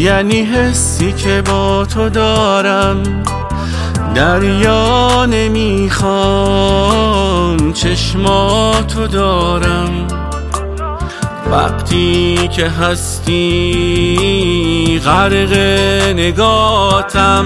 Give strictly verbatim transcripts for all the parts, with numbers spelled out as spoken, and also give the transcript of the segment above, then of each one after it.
یعنی حسی که با تو دارم دریا نمیخوام، چشماتو دارم. وقتی که هستی غرق نگاتم،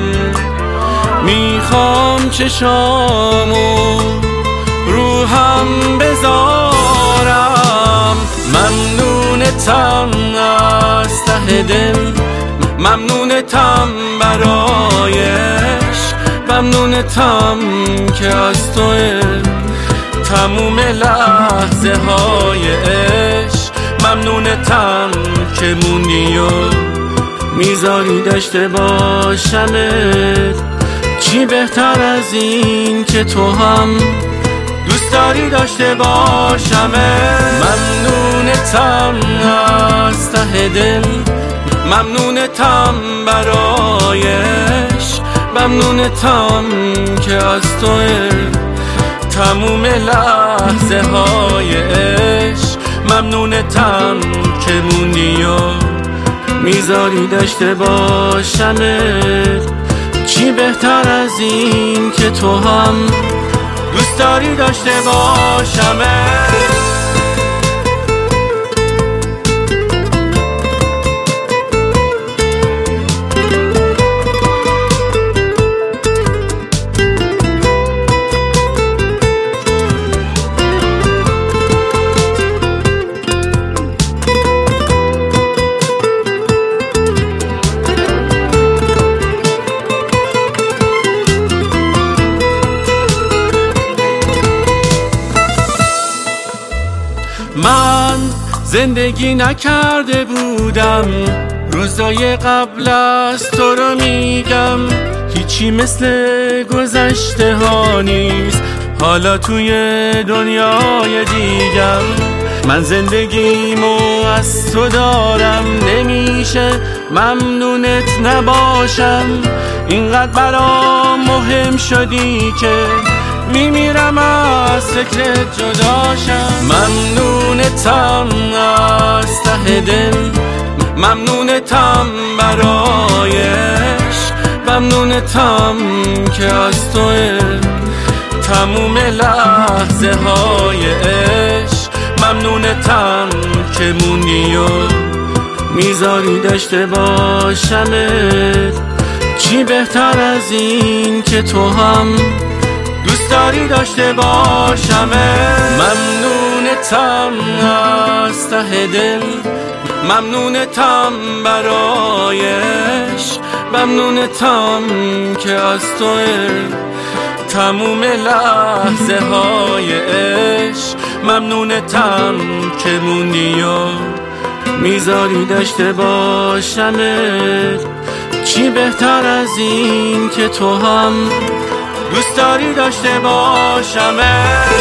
میخوام چشامو روحم بذارم. ممنونتم از ته دل، ممنونتم برایش، ممنونتم که از توه تموم لحظه های عشق. ممنونتم که موندی و میذاری داشته باشمت. چی بهتر از این که تو هم دوست داری داشته باشمت. ممنونتم از ته دل، ممنونتم برایش، ممنونتم که از توه تموم لحظه های عشق. ممنونتم که موندی و میذاری داشته باشمت. چی بهتر از این که تو هم دوست داری داشته باشمت. من زندگی نکرده بودم، روزای قبل از تو رو میگم. هیچی مثل گذشته ها نیست، حالا توی دنیای دیگم. من زندگیمو از تو دارم، نمیشه ممنونت نباشم. اینقدر برام مهم شدی که میمیرم از فکرت جداشم. ممنونتم از ته دل، ممنونتم برایش، ممنونتم که از توه تموم لحظه های عشق. ممنونتم که موندی و میذاری داشته باشمت. چی بهتر از این که تو هم دوست داری داشته باشمت. ممنونتم از ته دل، ممنونتم برایش، ممنونتم که از توه تموم لحظه های عشق. ممنونتم که موندی و میذاری داشته باشمت. چی بهتر از این که تو هم دوست داری داشته باشمت.